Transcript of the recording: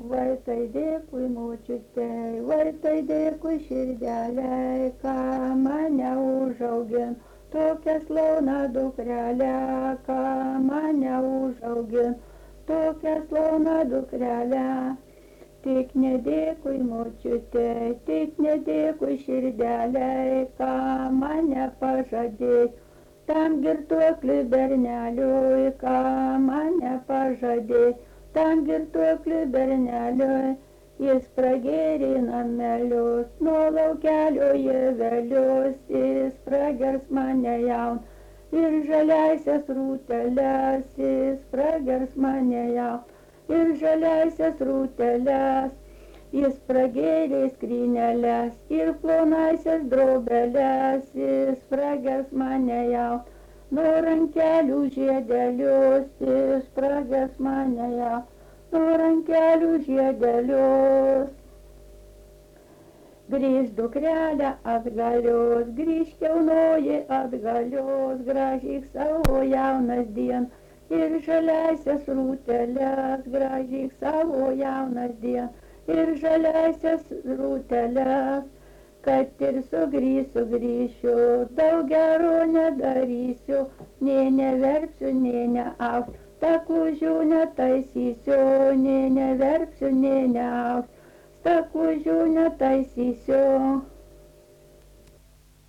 Vai tai dėkui močiutei, vai tai dėkui širdelei, ką mane užaugin, tokią slauną dukrelę, ką mane užaugin, tokią slauną dukrelę. Tik nedėkui močiutei, tik nedėkui širdelei, ką mane pažadėjai, tam girtuokliui berneliui, ką mane pažadėjai. Tam girtuokliui berneliui, jis pragėrė namelius, nuo laukelio javelius, jis pragers mane jaun. Ir žaliaisias rūteles, jis pragers mane jaun. Ir žaliaisias rūteles, jis pragėrė skryneles. Ir plonaisias drobeles, jis pragers mane jaun. Nuo rankelių žiedelius, jis pragers mane jaun. Nuo rankelių žiedelius. Grįž dukrelė atgalios, grįž jaunoji atgalios, gražyk savo jaunas dien. Ir žaliaisias rūteles, gražyk savo jaunas dien. Ir žaliaisias rūteles. Kad ir sugrįšiu, daug gero nedarysiu, nė neverksiu, nė neausiu, stakūžių netaisysiu, nė neverksiu, nė neausiu, stakūžių netaisysiu.